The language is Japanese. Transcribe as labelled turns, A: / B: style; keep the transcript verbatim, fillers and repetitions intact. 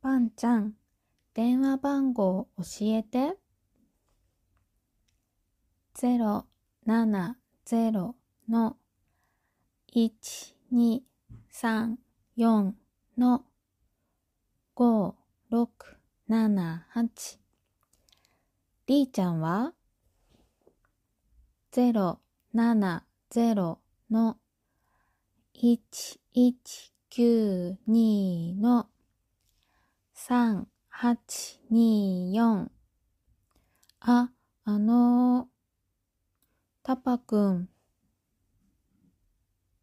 A: パンちゃん、電話番号教えて。ゼロななゼロのいちにさんよんのごろくななはち。りーちゃんはゼロななゼロのいちいちきゅうにのさんはちによん。あ、あのー、タパくん、